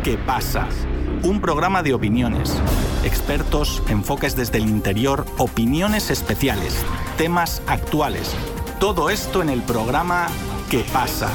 ¿Qué pasa? Un programa de opiniones, expertos, enfoques desde el interior, opiniones especiales, temas actuales. Todo esto en el programa ¿Qué pasa?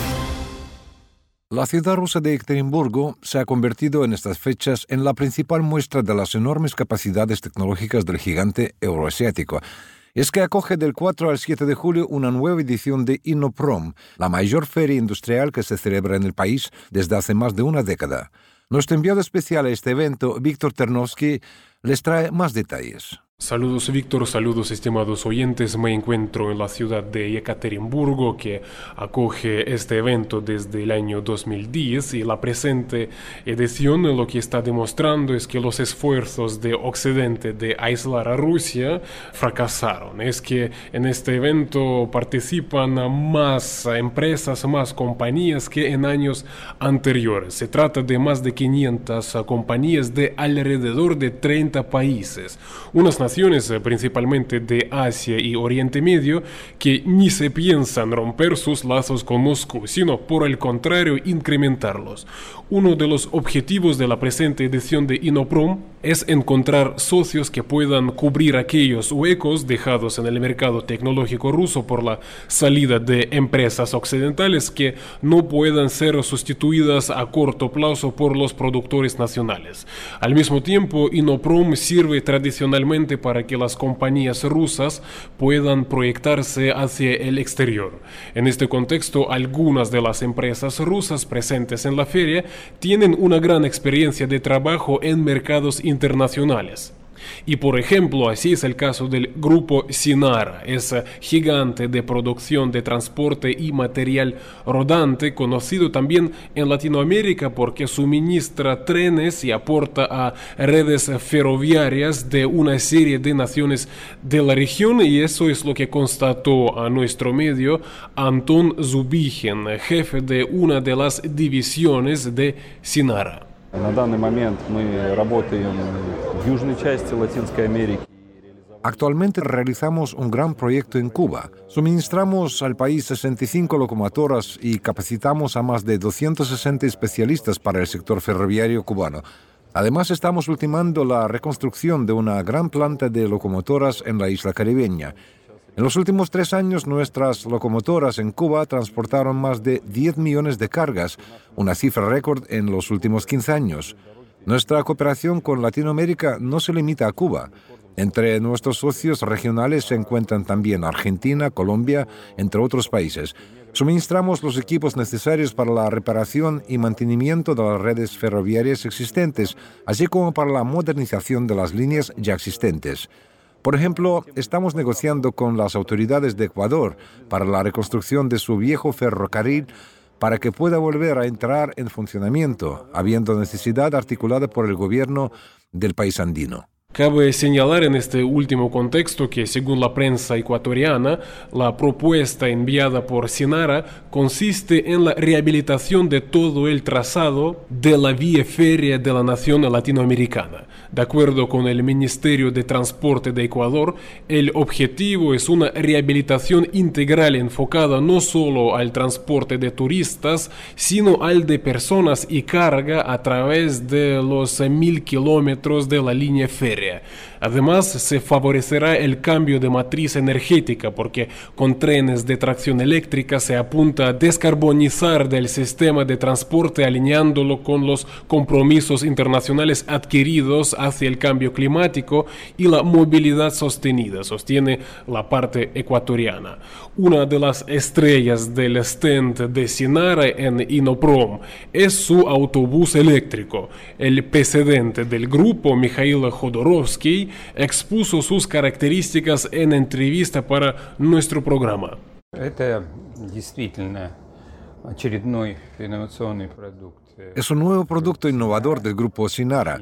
La ciudad rusa de Ekaterimburgo se ha convertido en estas fechas en la principal muestra de las enormes capacidades tecnológicas del gigante euroasiático. Es que acoge del 4 al 7 de julio una nueva edición de Inoprom, la mayor feria industrial que se celebra en el país desde hace más de una década. Nuestro enviado especial a este evento, Víctor Ternovsky, les trae más detalles. Saludos Víctor, saludos estimados oyentes. Me encuentro en la ciudad de Ekaterimburgo, que acoge este evento desde el año 2010, y la presente edición lo que está demostrando es que los esfuerzos de Occidente de aislar a Rusia fracasaron. Es que en este evento participan más empresas, más compañías que en años anteriores. Se trata de más de 500 compañías de alrededor de 30 países. Unas naciones principalmente de Asia y Oriente Medio que ni se piensan romper sus lazos con Moscú, sino por el contrario incrementarlos. Uno de los objetivos de la presente edición de Inoprom es encontrar socios que puedan cubrir aquellos huecos dejados en el mercado tecnológico ruso por la salida de empresas occidentales que no puedan ser sustituidas a corto plazo por los productores nacionales. Al mismo tiempo, Inoprom sirve tradicionalmente para que las compañías rusas puedan proyectarse hacia el exterior. En este contexto, algunas de las empresas rusas presentes en la feria tienen una gran experiencia de trabajo en mercados internacionales. Y por ejemplo, así es el caso del grupo Sinara, ese gigante de producción de transporte y material rodante, conocido también en Latinoamérica porque suministra trenes y aporta a redes ferroviarias de una serie de naciones de la región, y eso es lo que constató a nuestro medio Anton Zubikhin, jefe de una de las divisiones de Sinara. На данный момент мы работаем в южной части Латинской Америки. Actualmente realizamos un gran proyecto en Cuba. Suministramos al país 65 locomotoras y capacitamos a más de 260 especialistas para el sector ferroviario cubano. Además, estamos ultimando la reconstrucción de una gran planta de locomotoras en la isla caribeña. En los últimos 3 años, nuestras locomotoras en Cuba transportaron más de 10 millones de cargas, una cifra récord en los últimos 15 años. Nuestra cooperación con Latinoamérica no se limita a Cuba. Entre nuestros socios regionales se encuentran también Argentina, Colombia, entre otros países. Suministramos los equipos necesarios para la reparación y mantenimiento de las redes ferroviarias existentes, así como para la modernización de las líneas ya existentes. Por ejemplo, estamos negociando con las autoridades de Ecuador para la reconstrucción de su viejo ferrocarril para que pueda volver a entrar en funcionamiento, habiendo necesidad articulada por el gobierno del país andino. Cabe señalar en este último contexto que, según la prensa ecuatoriana, la propuesta enviada por Sinara consiste en la rehabilitación de todo el trazado de la vía férrea de la nación latinoamericana. De acuerdo con el Ministerio de Transporte de Ecuador, el objetivo es una rehabilitación integral enfocada no solo al transporte de turistas, sino al de personas y carga a través de los 1.000 kilómetros de la línea férrea. Además, se favorecerá el cambio de matriz energética porque con trenes de tracción eléctrica se apunta a descarbonizar del sistema de transporte alineándolo con los compromisos internacionales adquiridos hacia el cambio climático y la movilidad sostenida, sostiene la parte ecuatoriana. Una de las estrellas del stand de Sinara en Inoprom es su autobús eléctrico. El presidente del grupo, Mikhail Jodorowsky, expuso sus características en entrevista para nuestro programa. Это действительно очередной инновационный продукт. Es un nuevo producto innovador del grupo Sinara.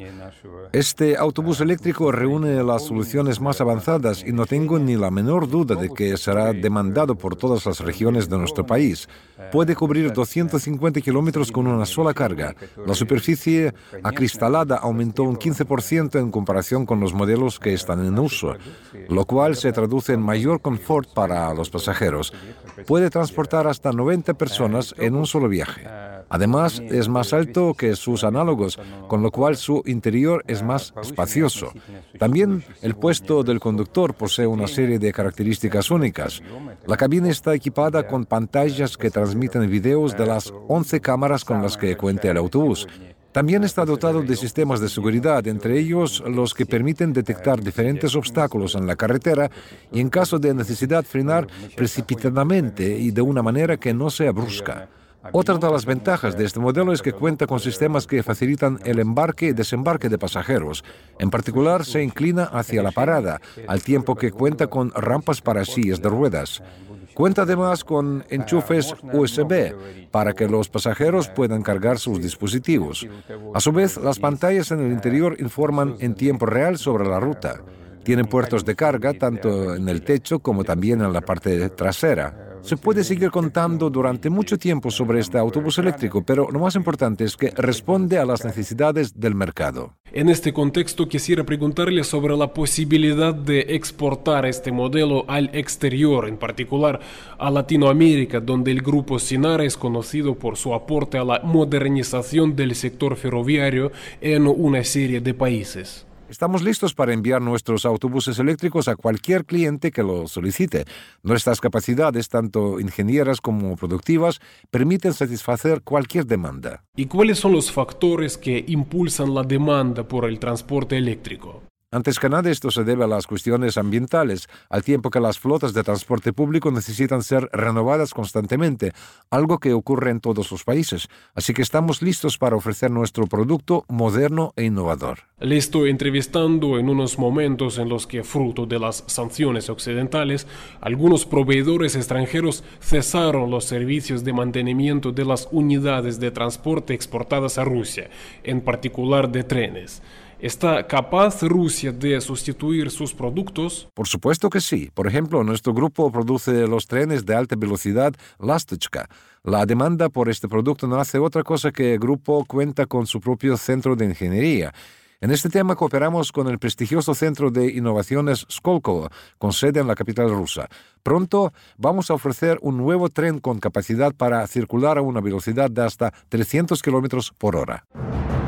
Este autobús eléctrico reúne las soluciones más avanzadas y no tengo ni la menor duda de que será demandado por todas las regiones de nuestro país. Puede cubrir 250 kilómetros con una sola carga. La superficie acristalada aumentó un 15% en comparación con los modelos que están en uso, lo cual se traduce en mayor confort para los pasajeros. Puede transportar hasta 90 personas pasajeros en un solo viaje. Además, es más alto que sus análogos, con lo cual su interior es más espacioso. También el puesto del conductor posee una serie de características únicas. La cabina está equipada con pantallas que transmiten videos de las 11 cámaras con las que cuenta el autobús. También está dotado de sistemas de seguridad, entre ellos los que permiten detectar diferentes obstáculos en la carretera y, en caso de necesidad, frenar precipitadamente y de una manera que no sea brusca. Otra de las ventajas de este modelo es que cuenta con sistemas que facilitan el embarque y desembarque de pasajeros. En particular, se inclina hacia la parada, al tiempo que cuenta con rampas para sillas de ruedas. Cuenta además con enchufes USB para que los pasajeros puedan cargar sus dispositivos. A su vez, las pantallas en el interior informan en tiempo real sobre la ruta. Tienen puertos de carga tanto en el techo como también en la parte trasera. Se puede seguir contando durante mucho tiempo sobre este autobús eléctrico, pero lo más importante es que responde a las necesidades del mercado. En este contexto quisiera preguntarle sobre la posibilidad de exportar este modelo al exterior, en particular a Latinoamérica, donde el grupo Sinara es conocido por su aporte a la modernización del sector ferroviario en una serie de países. Estamos listos para enviar nuestros autobuses eléctricos a cualquier cliente que lo solicite. Nuestras capacidades, tanto ingenieras como productivas, permiten satisfacer cualquier demanda. ¿Y cuáles son los factores que impulsan la demanda por el transporte eléctrico? Antes que nada, esto se debe a las cuestiones ambientales, al tiempo que las flotas de transporte público necesitan ser renovadas constantemente, algo que ocurre en todos los países. Así que estamos listos para ofrecer nuestro producto moderno e innovador. Le estoy entrevistando en unos momentos en los que, fruto de las sanciones occidentales, algunos proveedores extranjeros cesaron los servicios de mantenimiento de las unidades de transporte exportadas a Rusia, en particular de trenes. ¿Está capaz Rusia de sustituir sus productos? Por supuesto que sí. Por ejemplo, nuestro grupo produce los trenes de alta velocidad Lastochka. La demanda por este producto no hace otra cosa que el grupo cuenta con su propio centro de ingeniería. En este tema cooperamos con el prestigioso Centro de Innovaciones Skolkovo, con sede en la capital rusa. Pronto vamos a ofrecer un nuevo tren con capacidad para circular a una velocidad de hasta 300 km por hora.